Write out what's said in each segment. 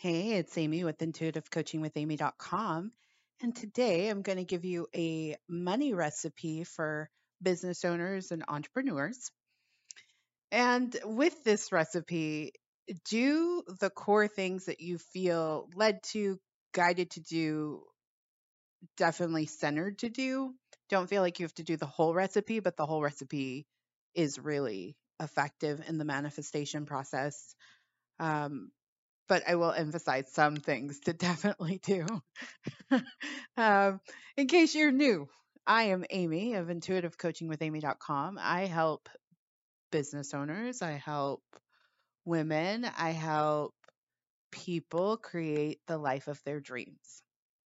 Hey, it's Amy with intuitivecoachingwithamy.com. And today I'm going to give you a money recipe for business owners and entrepreneurs. And with this recipe, do the core things that you feel led to, guided to do, definitely centered to do. Don't feel like you have to do the whole recipe, but the whole recipe is really effective in the manifestation process. Um, but I will emphasize some things to definitely do. um, in case you're new, I am Amy of intuitivecoachingwithamy.com. I help business owners, I help women, I help people create the life of their dreams.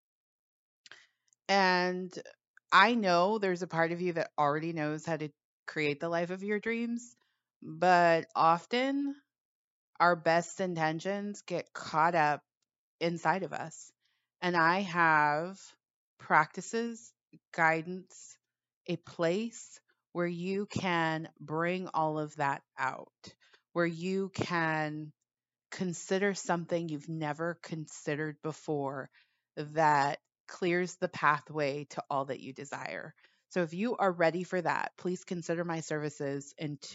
And I know there's a part of you that already knows how to create the life of your dreams, but often our best intentions get caught up inside of us. And I have practices, guidance, a place where you can bring all of that out, where you can consider something you've never considered before that clears the pathway to all that you desire. So if you are ready for that, please consider my services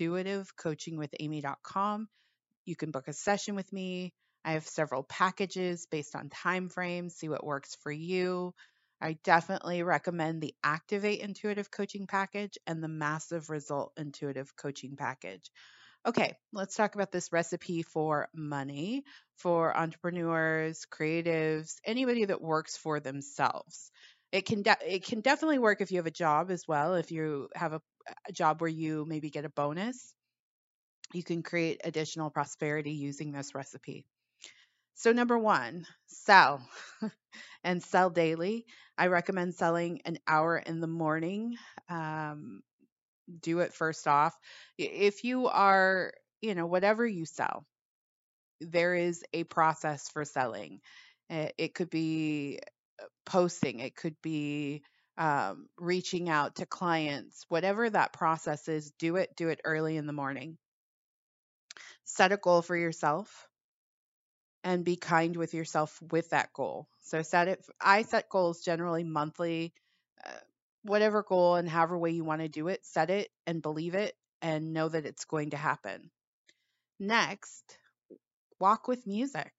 intuitivecoachingwithamy.com. You can book a session with me. I have several packages based on time frames, see what works for you. I definitely recommend the Activate Intuitive Coaching Package and the Massive Result Intuitive Coaching Package. Okay, let's talk about this recipe for money for entrepreneurs, creatives, anybody that works for themselves. It can definitely work if you have a job as well. If you have a job where you maybe get a bonus, you can create additional prosperity using this recipe. So, number one, sell and sell daily. I recommend selling an hour in the morning. Um, do it first off. If you are, whatever you sell, there is a process for selling. It could be posting, it could be reaching out to clients, whatever that process is, do it early in the morning. Set a goal for yourself and be kind with yourself with that goal. So I set goals generally monthly, uh, whatever goal and however way you want to do it, set it and believe it and know that it's going to happen. Next, walk with music.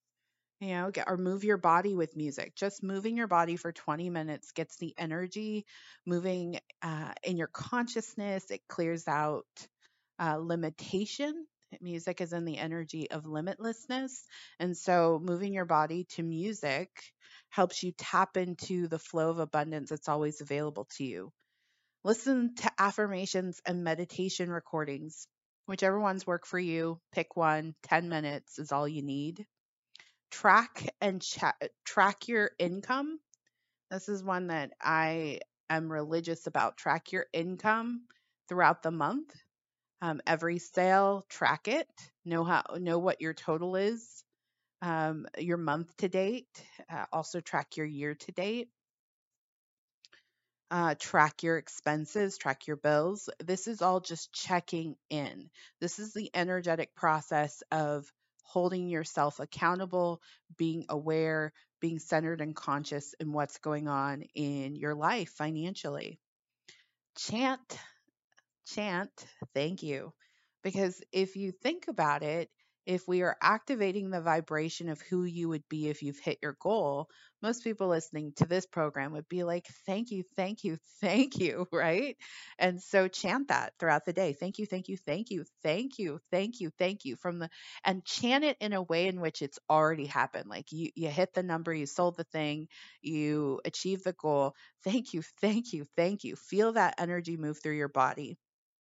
Or move your body with music. Just moving your body for 20 minutes gets the energy moving in your consciousness. It clears out limitation. Music is in the energy of limitlessness. And so moving your body to music helps you tap into the flow of abundance that's always available to you. Listen to affirmations and meditation recordings. Whichever ones work for you, pick one. 10 minutes is all you need. Track your income. This is one that I am religious about. Track your income throughout the month. Every sale, track it. Know what your total is. Your month to date. Also track your year to date. Track your expenses, track your bills. This is all just checking in. This is the energetic process of holding yourself accountable, being aware, being centered and conscious in what's going on in your life financially. Chant, chant, thank you. Because if you think about it, if we are activating the vibration of who you would be if you've hit your goal, most people listening to this program would be like, thank you, thank you, thank you, right? And so chant that throughout the day. Thank you, thank you, thank you, thank you, thank you, thank you and chant it in a way in which it's already happened. Like you hit the number, you sold the thing, you achieved the goal. Thank you, thank you, thank you. Feel that energy move through your body.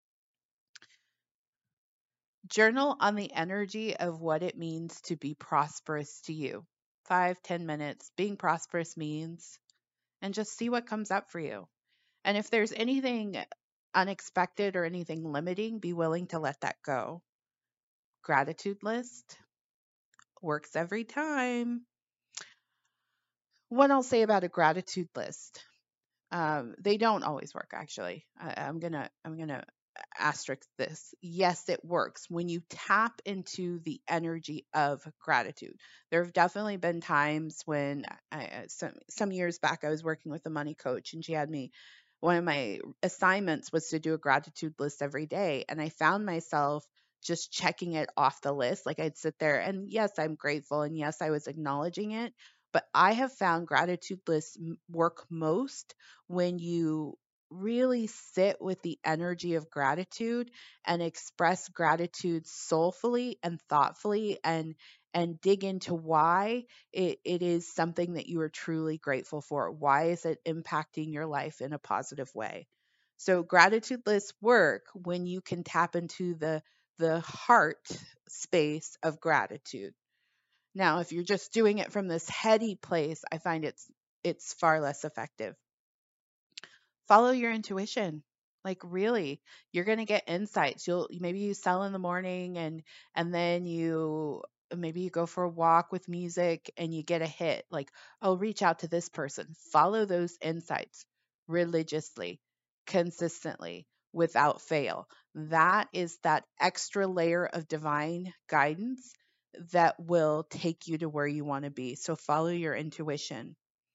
Journal on the energy of what it means to be prosperous to you. 5, 10 minutes, being prosperous means, and just see what comes up for you. And if there's anything unexpected or anything limiting, be willing to let that go. Gratitude list works every time. What I'll say about a gratitude list. They don't always work, actually. I'm gonna asterisk this. Yes, it works when you tap into the energy of gratitude. There have definitely been times when some years back I was working with a money coach, and she had me, one of my assignments was to do a gratitude list every day, and I found myself just checking it off the list. Like I'd sit there and yes, I'm grateful, and yes, I was acknowledging it. But I have found gratitude lists work most when you really sit with the energy of gratitude and express gratitude soulfully and thoughtfully, and dig into why it is something that you are truly grateful for. Why is it impacting your life in a positive way? So gratitude lists work when you can tap into the heart space of gratitude. Now, if you're just doing it from this heady place, I find it's far less effective. Follow your intuition. Like really, you're going to get insights. Maybe you sell in the morning, and then you maybe you go for a walk with music and you get a hit like, "Oh, reach out to this person." Follow those insights religiously, consistently, without fail. That is that extra layer of divine guidance that will take you to where you want to be. So follow your intuition.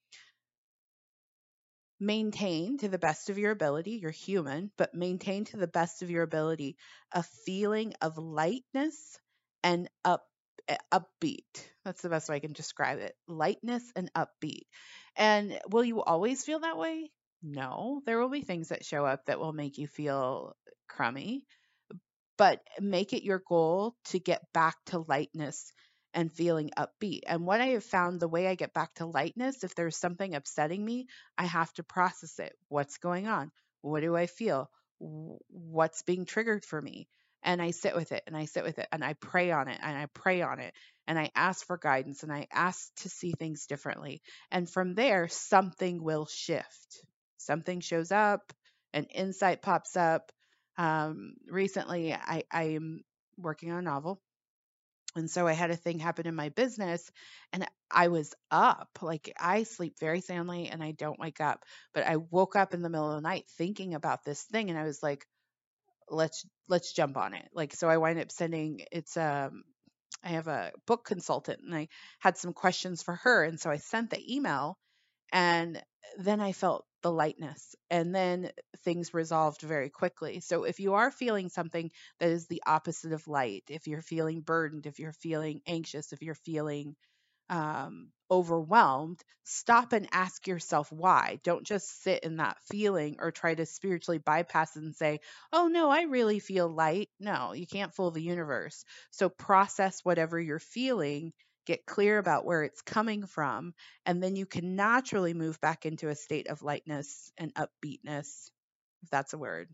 Maintain to the best of your ability, you're human, but maintain to the best of your ability a feeling of lightness and upbeat. That's the best way I can describe it. Lightness and upbeat. And will you always feel that way? No, there will be things that show up that will make you feel crummy, but make it your goal to get back to lightness and feeling upbeat. And what I have found, the way I get back to lightness, if there's something upsetting me, I have to process it. What's going on? What do I feel? What's being triggered for me? And I sit with it and I sit with it and I pray on it and I pray on it and I ask for guidance and I ask to see things differently. And from there, something will shift. Something shows up, an insight pops up. Recently, I am working on a novel. And so I had a thing happen in my business and I was up. Like I sleep very soundly and I don't wake up. But I woke up in the middle of the night thinking about this thing and I was like, let's jump on it. Like so I wind up sending I have a book consultant and I had some questions for her. And so I sent the email and then I felt the lightness and then things resolved very quickly. So if you are feeling something that is the opposite of light, if you're feeling burdened, if you're feeling anxious, if you're feeling overwhelmed, stop and ask yourself why. Don't just sit in that feeling or try to spiritually bypass it and say, oh no, I really feel light. No, you can't fool the universe. So process whatever you're feeling, get clear about where it's coming from, and then you can naturally move back into a state of lightness and upbeatness, if that's a word.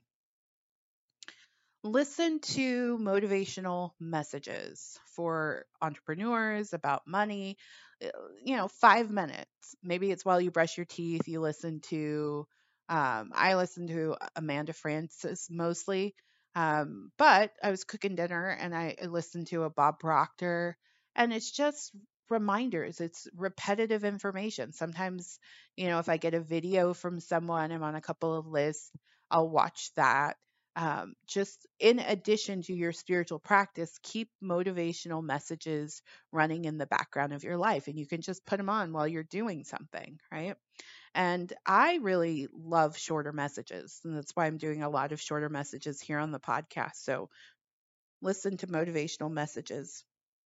Listen to motivational messages for entrepreneurs about money. uh, 5 minutes. Maybe it's while you brush your teeth, you listen to, I listen to Amanda Francis mostly. But I was cooking dinner and I listened to a Bob Proctor, and it's just reminders. It's repetitive information. Sometimes, if I get a video from someone, I'm on a couple of lists, I'll watch that. Just in addition to your spiritual practice, keep motivational messages running in the background of your life, and you can just put them on while you're doing something, right? And I really love shorter messages, and that's why I'm doing a lot of shorter messages here on the podcast. So listen to motivational messages.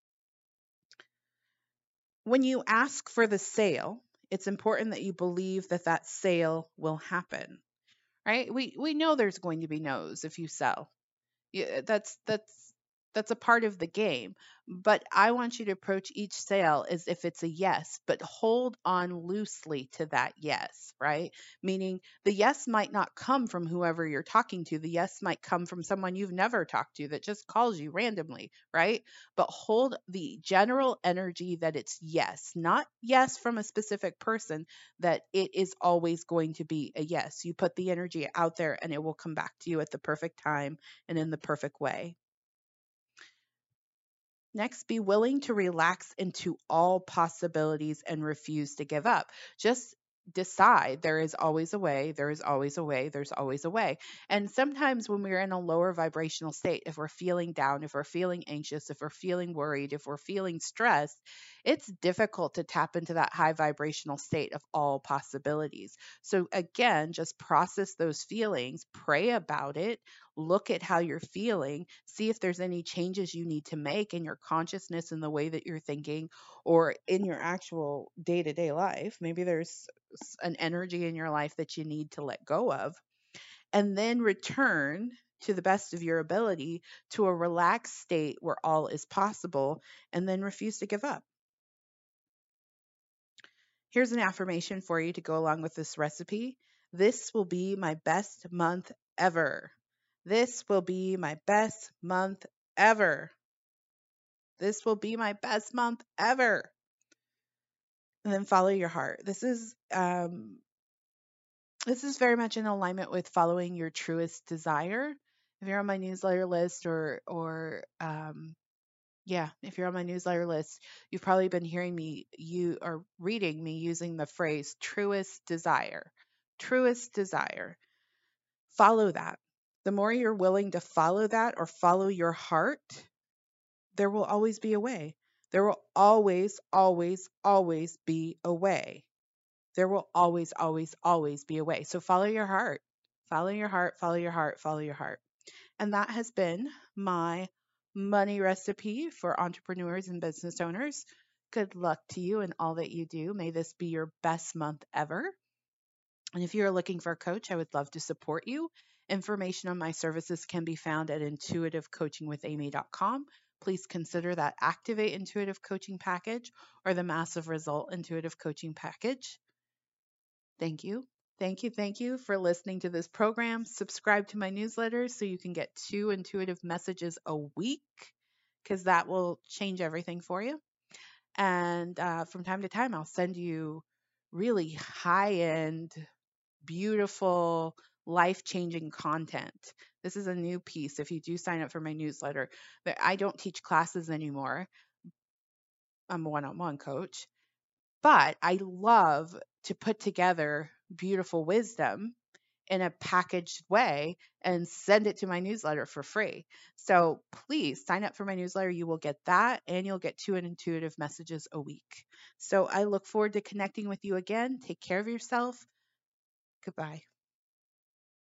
When you ask for the sale, it's important that you believe that that sale will happen, right? We know there's going to be no's if you sell. Yeah, that's a part of the game. But I want you to approach each sale as if it's a yes, but hold on loosely to that yes, right? Meaning the yes might not come from whoever you're talking to. The yes might come from someone you've never talked to that just calls you randomly, right? But hold the general energy that it's yes, not yes from a specific person, that it is always going to be a yes. You put the energy out there and it will come back to you at the perfect time and in the perfect way. Next, be willing to relax into all possibilities and refuse to give up. Just decide there is always a way, there is always a way, there's always a way. And sometimes when we're in a lower vibrational state, if we're feeling down, if we're feeling anxious, if we're feeling worried, if we're feeling stressed, it's difficult to tap into that high vibrational state of all possibilities. So again, just process those feelings, pray about it, look at how you're feeling, see if there's any changes you need to make in your consciousness and the way that you're thinking or in your actual day-to-day life. Maybe there's an energy in your life that you need to let go of, and then return to the best of your ability to a relaxed state where all is possible, and then refuse to give up. Here's an affirmation for you to go along with this recipe. This will be my best month ever. This will be my best month ever. This will be my best month ever. And then follow your heart. This is very much in alignment with following your truest desire. If you're on my newsletter list, if you're on my newsletter list, you've probably been hearing me reading me using the phrase truest desire. Truest desire. Follow that. The more you're willing to follow that or follow your heart, there will always be a way. There will always, always, always be a way. There will always, always, always be a way. So follow your heart. Follow your heart, follow your heart, follow your heart. And that has been my money recipe for entrepreneurs and business owners. Good luck to you in all that you do. May this be your best month ever. And if you're looking for a coach, I would love to support you. Information on my services can be found at intuitivecoachingwithamy.com. Please consider that Activate Intuitive Coaching Package or the Massive Result Intuitive Coaching Package. Thank you. Thank you for listening to this program. Subscribe to my newsletter so you can get 2 intuitive messages a week, because that will change everything for you. And from time to time, I'll send you really high-end, beautiful, life-changing content. This is a new piece. If you do sign up for my newsletter, but I don't teach classes anymore. I'm a one-on-one coach. But I love to put together beautiful wisdom in a packaged way and send it to my newsletter for free. So please sign up for my newsletter. You will get that, and you'll get 2 intuitive messages a week. So I look forward to connecting with you again. Take care of yourself. Goodbye.